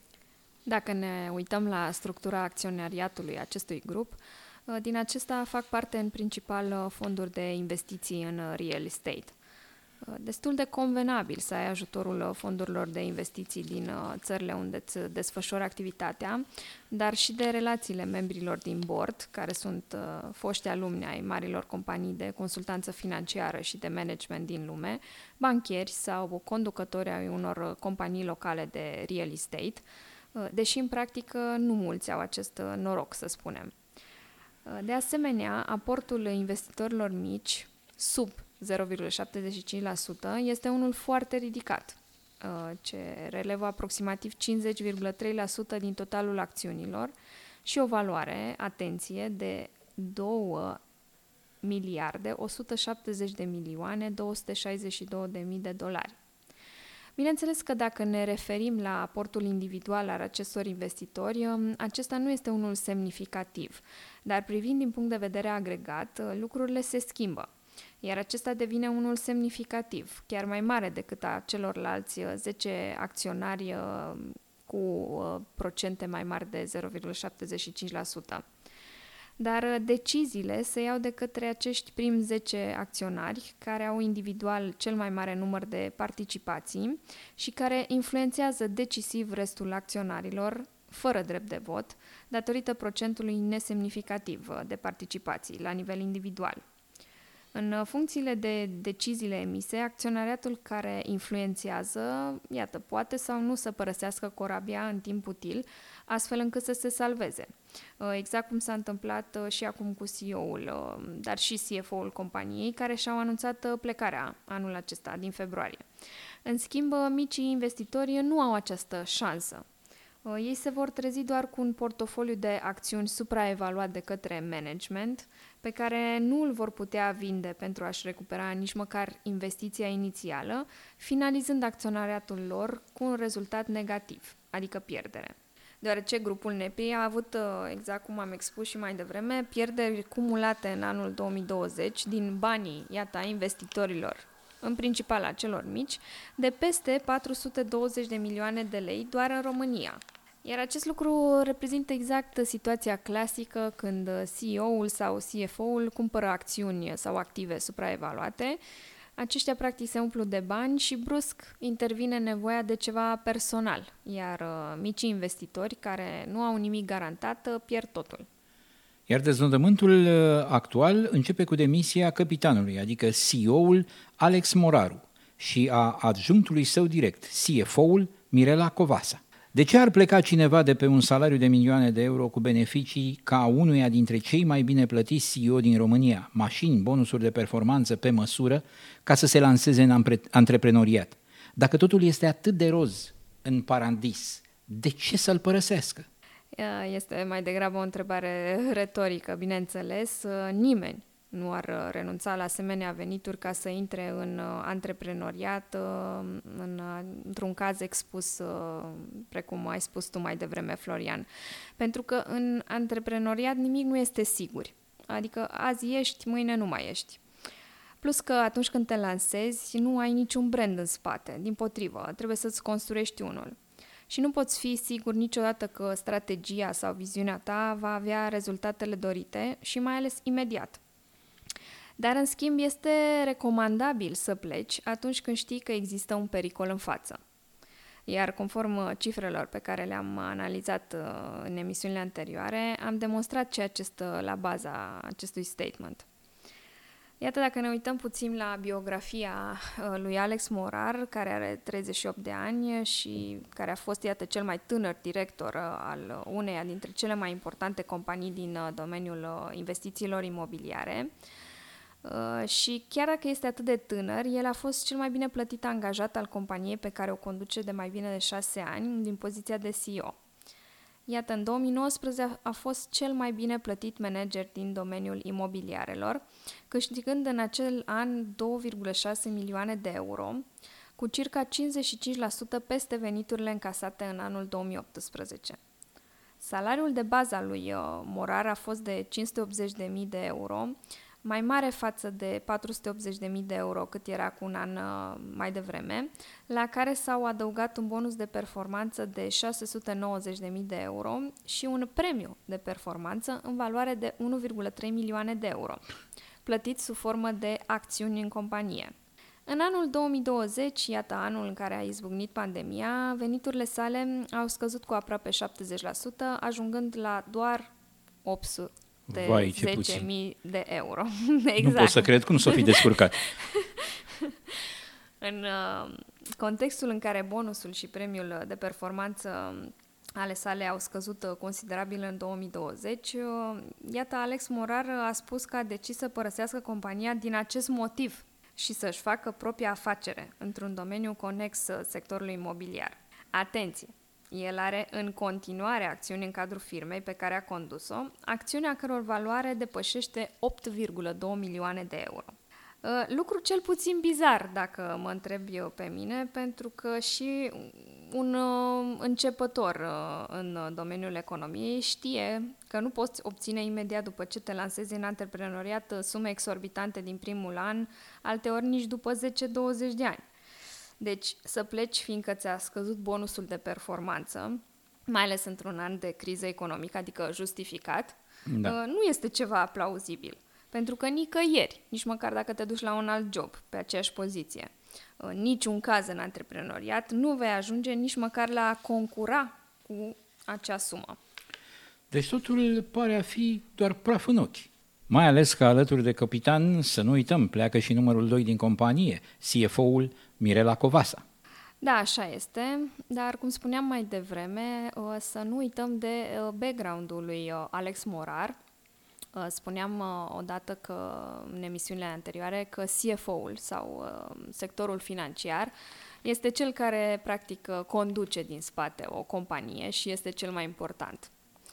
Dacă ne uităm la structura acționariatului acestui grup, din acesta fac parte în principal fonduri de investiții în real estate. Destul de convenabil să ai ajutorul fondurilor de investiții din țările unde îți desfășori activitatea, dar și de relațiile membrilor din board, care sunt foști alumni ai marilor companii de consultanță financiară și de management din lume, bancheri sau conducători ai unor companii locale de real estate, deși în practică nu mulți au acest noroc, să spunem. De asemenea, aportul investitorilor mici, sub 0,75%, este unul foarte ridicat, ce relevă aproximativ 50,3% din totalul acțiunilor și o valoare, atenție, de 2 miliarde 170 de milioane 262 de mii de dolari. Bineînțeles că dacă ne referim la aportul individual al acestor investitori, acesta nu este unul semnificativ, dar privind din punct de vedere agregat, lucrurile se schimbă, iar acesta devine unul semnificativ, chiar mai mare decât a celorlalți 10 acționari cu procente mai mari de 0,75%. Dar deciziile se iau de către acești primi 10 acționari, care au individual cel mai mare număr de participații și care influențează decisiv restul acționarilor, fără drept de vot, datorită procentului nesemnificativ de participații la nivel individual. În funcțiile de deciziile emise, acționariatul care influențează, iată, poate sau nu să părăsească corabia în timp util, astfel încât să se salveze. Exact cum s-a întâmplat și acum cu CEO-ul, dar și CFO-ul companiei, care și-au anunțat plecarea anul acesta, din februarie. În schimb, micii investitori nu au această șansă. Ei se vor trezi doar cu un portofoliu de acțiuni supraevaluat de către management, pe care nu îl vor putea vinde pentru a-și recupera nici măcar investiția inițială, finalizând acționariatul lor cu un rezultat negativ, adică pierdere. Deoarece grupul NEPI a avut, exact cum am expus și mai devreme, pierderi cumulate în anul 2020 din banii, iată, a investitorilor, în principal a celor mici, de peste 420 de milioane de lei doar în România. Iar acest lucru reprezintă exact situația clasică când CEO-ul sau CFO-ul cumpără acțiuni sau active supraevaluate, Aceștia practic se umplu de bani și brusc intervine nevoia de ceva personal, iar micii investitori care nu au nimic garantat pierd totul. Iar deznodământul actual începe cu demisia capitanului, adică CEO-ul Alex Moraru și a adjunctului său direct, CFO-ul Mirela Covasa. De ce ar pleca cineva de pe un salariu de milioane de euro cu beneficii ca unuia dintre cei mai bine plătiți CEO din România, mașini, bonusuri de performanță pe măsură, ca să se lanseze în antreprenoriat? Dacă totul este atât de roz în paradis, de ce să-l părăsească? Este mai degrabă o întrebare retorică, bineînțeles. Nimeni nu ar renunța la asemenea venituri ca să intre în antreprenoriat, într-un caz expus, precum ai spus tu mai devreme, Florian. Pentru că în antreprenoriat nimic nu este sigur. Adică azi ești, mâine nu mai ești. Plus că atunci când te lansezi, nu ai niciun brand în spate. Dimpotrivă, trebuie să-ți construiești unul. Și nu poți fi sigur niciodată că strategia sau viziunea ta va avea rezultatele dorite și mai ales imediat. Dar, în schimb, este recomandabil să pleci atunci când știi că există un pericol în față. Iar conform cifrelor pe care le-am analizat în emisiunile anterioare, am demonstrat ceea ce stă la baza acestui statement. Iată, dacă ne uităm puțin la biografia lui Alex Morar, care are 38 de ani și care a fost, iată, cel mai tânăr director al uneia dintre cele mai importante companii din domeniul investițiilor imobiliare. Și chiar dacă este atât de tânăr, el a fost cel mai bine plătit angajat al companiei pe care o conduce de mai bine de 6 ani, din poziția de CEO. Iată, în 2019 a fost cel mai bine plătit manager din domeniul imobiliarelor, câștigând în acel an 2,6 milioane de euro, cu circa 55% peste veniturile încasate în anul 2018. Salariul de bază al lui Morar a fost de 580.000 de euro, mai mare față de 480.000 de euro cât era cu un an mai devreme, la care s-au adăugat un bonus de performanță de 690.000 de euro și un premiu de performanță în valoare de 1,3 milioane de euro, plătit sub formă de acțiuni în companie. În anul 2020, iată anul în care a izbucnit pandemia, veniturile sale au scăzut cu aproape 70%, ajungând la doar 10.000 de euro. Exact. Nu pot să cred cum s-o fi descurcat. În contextul în care bonusul și premiul de performanță ale sale au scăzut considerabil în 2020, iată, Alex Morar a spus că a decis să părăsească compania din acest motiv și să-și facă propria afacere într-un domeniu conex sectorului imobiliar. Atenție! El are în continuare acțiuni în cadrul firmei pe care a condus-o, acțiunea căror valoare depășește 8,2 milioane de euro. Lucru cel puțin bizar, dacă mă întreb eu pe mine, pentru că și un începător în domeniul economiei știe că nu poți obține imediat după ce te lansezi în antreprenoriat sume exorbitante din primul an, alteori nici după 10-20 de ani. Deci să pleci fiindcă ți-a scăzut bonusul de performanță, mai ales într-un an de criză economică, adică justificat, nu este ceva plauzibil. Pentru că nicăieri, nici măcar dacă te duci la un alt job pe aceeași poziție, în niciun caz în antreprenoriat, nu vei ajunge nici măcar la a concura cu acea sumă. Deci totul pare a fi doar praf în ochi. Mai ales că alături de capitan, să nu uităm, pleacă și numărul 2 din companie, CFO-ul Mirela Covasa. Da, așa este, dar cum spuneam mai devreme, să nu uităm de background-ul lui Alex Morar. Spuneam odată că în emisiunile anterioare că CFO-ul sau sectorul financiar este cel care practic conduce din spate o companie și este cel mai important.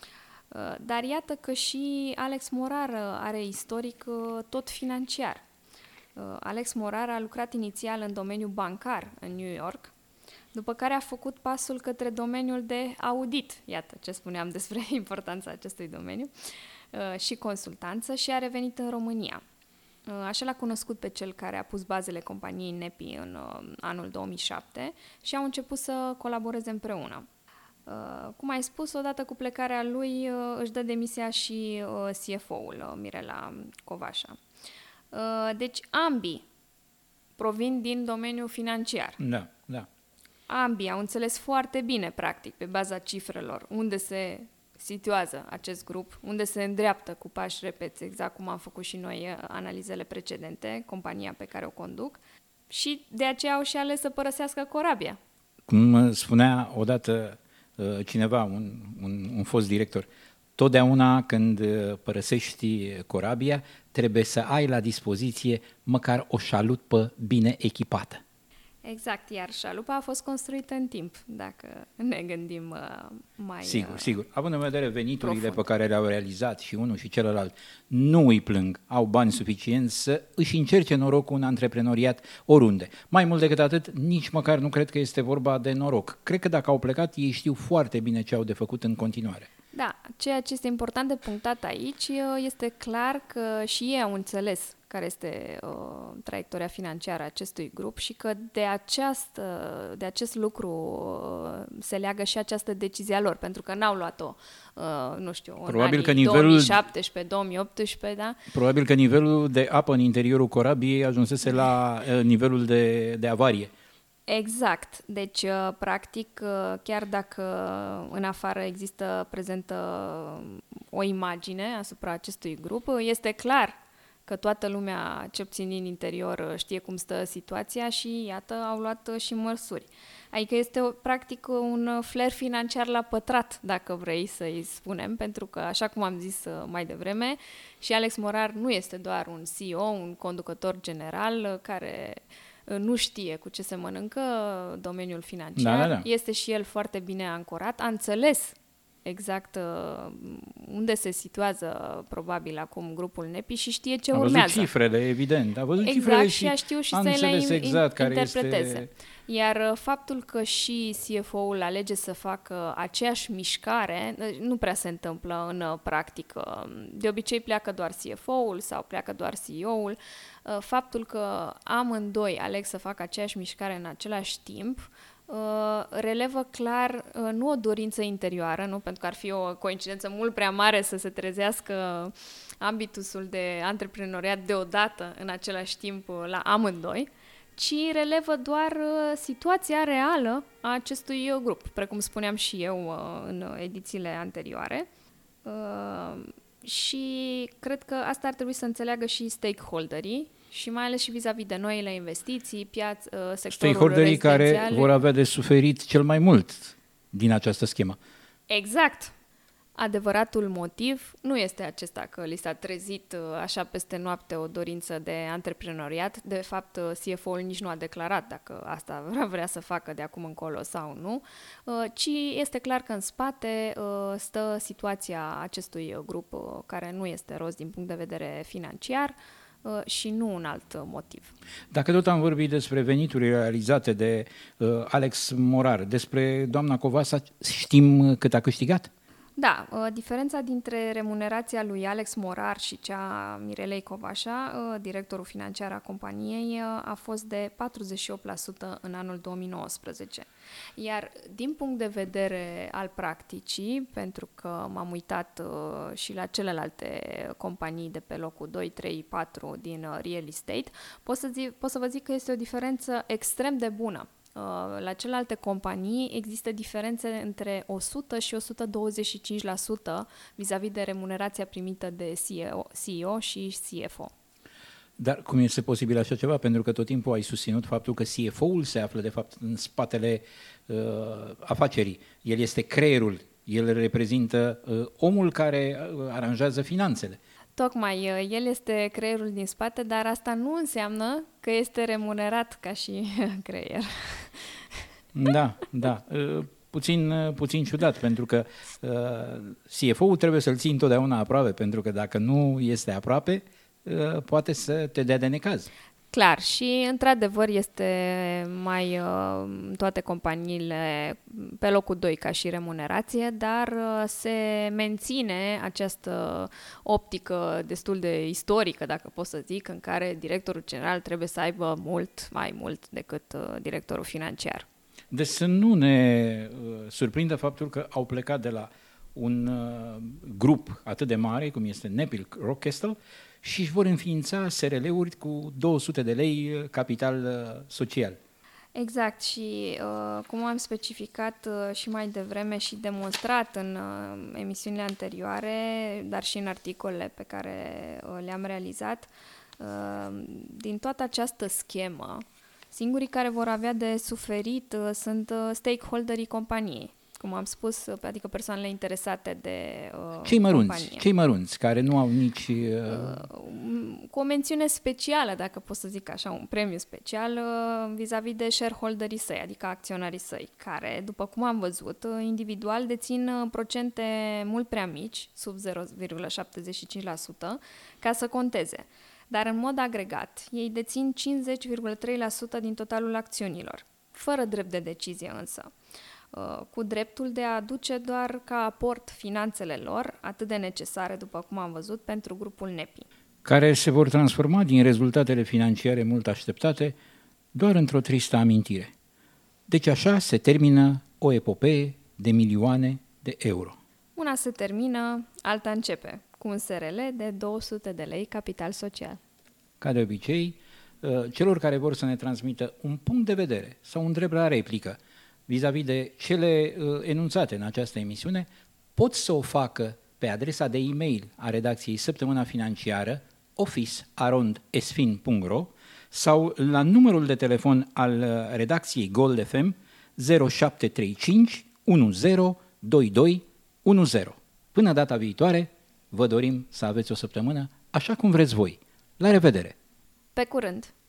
Dar iată că și Alex Morar are istoric tot financiar. Alex Morar a lucrat inițial în domeniul bancar în New York, după care a făcut pasul către domeniul de audit, iată ce spuneam despre importanța acestui domeniu, și consultanță, și a revenit în România. Așa l-a cunoscut pe cel care a pus bazele companiei NEPI în anul 2007 și au început să colaboreze împreună. Cum ai spus, odată cu plecarea lui își dă demisia și CFO-ul, Mirela Covasa. Deci ambii provin din domeniul financiar. Da, da. Ambii au înțeles foarte bine, practic, pe baza cifrelor, unde se situează acest grup, unde se îndreaptă cu pași repeți, exact cum am făcut și noi analizele precedente, compania pe care o conduc, și de aceea au și ales să părăsească corabia. Cum spunea odată cineva, un fost director, totdeauna când părăsești corabia, trebuie să ai la dispoziție măcar o șalupă bine echipată. Exact, iar șalupa a fost construită în timp, dacă ne gândim mai Sigur. Având în vedere veniturile profund. pe care le-au realizat și unul și celălalt, nu îi plâng, au bani suficienți să își încerce norocul în antreprenoriat oriunde. Mai mult decât atât, nici măcar nu cred că este vorba de noroc. Cred că dacă au plecat, ei știu foarte bine ce au de făcut în continuare. Da, ceea ce este important de punctat aici este clar că și ei au înțeles care este traiectoria financiară a acestui grup și că de acest lucru se leagă și această decizie a lor, pentru că n-au luat-o, nu știu, Probabil în că anii nivelul, 2017, 2018, da? Probabil că nivelul de apă în interiorul corabiei ajunsese la nivelul de avarie. Exact. Deci, practic, chiar dacă în afară există prezentă o imagine asupra acestui grup, este clar că toată lumea, ce puțin în interior, știe cum stă situația și, iată, au luat și măsuri. Adică este, practic, un flair financiar la pătrat, dacă vrei să-i spunem, pentru că, așa cum am zis mai devreme, și Alex Morar nu este doar un CEO, un conducător general care nu știe cu ce se mănâncă domeniul financiar, Da. Este și el foarte bine ancorat, a înțeles exact unde se situează probabil acum grupul NEPI și știe ce urmează. A văzut cifrele, evident. A văzut exact, cifrele și a știut și a să le exact interpreteze. Care este... Iar faptul că și CFO-ul alege să facă aceeași mișcare, nu prea se întâmplă în practică. De obicei pleacă doar CFO-ul sau pleacă doar CEO-ul. Faptul că amândoi aleg să facă aceeași mișcare în același timp, relevă clar nu o dorință interioară, nu? Pentru că ar fi o coincidență mult prea mare să se trezească ambitusul de antreprenoriat deodată în același timp la amândoi, ci relevă doar situația reală a acestui grup, precum spuneam și eu în edițiile anterioare. Și cred că asta ar trebui să înțeleagă și stakeholderii și mai ales și vis-a-vis de noile investiții, sectorul stakeholderii rezidențial. Care vor avea de suferit cel mai mult din această schemă. Exact. Adevăratul motiv nu este acesta că li s-a trezit așa peste noapte o dorință de antreprenoriat. De fapt, CFO-ul nici nu a declarat dacă asta vrea să facă de acum încolo sau nu, ci este clar că în spate stă situația acestui grup care nu este roz din punct de vedere financiar și nu un alt motiv. Dacă tot am vorbit despre veniturile realizate de Alex Morar, despre doamna Covasa, știm cât a câștigat? Da, diferența dintre remunerația lui Alex Morar și cea a Mirelei Covașa, directorul financiar a companiei, a fost de 48% în anul 2019. Iar din punct de vedere al practicii, pentru că m-am uitat și la celelalte companii de pe locul 2, 3, 4 din real estate, pot să vă zic că este o diferență extrem de bună. La celelalte companii există diferențe între 100 și 125% vis-a-vis de remunerația primită de CEO și CFO. Dar cum este posibil așa ceva? Pentru că tot timpul ai susținut faptul că CFO-ul se află de fapt în spatele afacerii. El este creierul, el reprezintă omul care aranjează finanțele. Tocmai, el este creierul din spate, dar asta nu înseamnă că este remunerat ca și creier. Da. Puțin ciudat, pentru că CFO-ul trebuie să-l ții întotdeauna aproape, pentru că dacă nu este aproape, poate să te dea de necaz. Clar, și într-adevăr este mai toate companiile pe locul 2 ca și remunerație, dar se menține această optică destul de istorică, dacă pot să zic, în care directorul general trebuie să aibă mai mult decât directorul financiar. Deci să nu ne surprindă faptul că au plecat de la un grup atât de mare cum este Nepil Rockcastle și își vor înființa SRL-uri cu 200 de lei capital social. Exact și cum am specificat și mai devreme și demonstrat în emisiunile anterioare, dar și în articolele pe care le-am realizat, din toată această schemă, singurii care vor avea de suferit sunt stakeholderii companiei, cum am spus, adică persoanele interesate de companie. Cei mărunți, care nu au nici... Cu o mențiune specială, dacă pot să zic așa, un premiu special vis-a-vis de shareholderii săi, adică acționarii săi, care, după cum am văzut, individual dețin procente mult prea mici, sub 0,75%, ca să conteze. Dar în mod agregat, ei dețin 50,3% din totalul acțiunilor, fără drept de decizie însă, cu dreptul de a aduce doar ca aport finanțele lor, atât de necesare, după cum am văzut, pentru grupul NEPI. Care se vor transforma din rezultatele financiare mult așteptate doar într-o tristă amintire. Deci așa se termină o epopee de milioane de euro. Una se termină, alta începe, cu un SRL de 200 de lei capital social. Ca de obicei, celor care vor să ne transmită un punct de vedere sau un drept la replică vis-a-vis de cele enunțate în această emisiune, pot să o facă pe adresa de e-mail a redacției Săptămâna Financiară, office@esfin.ro sau la numărul de telefon al redacției Gold FM 0735 102210. Până data viitoare, vă dorim să aveți o săptămână așa cum vreți voi. La revedere! Pe curând!